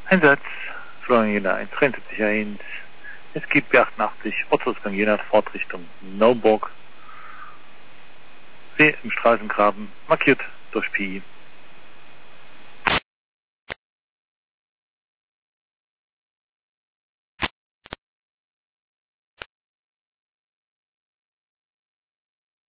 Einsatz, Florian Jena 173.1. Es gibt B88, Ortsgang Jena, Fahrtrichtung Neuburg. See im Straßengraben, markiert durch PI.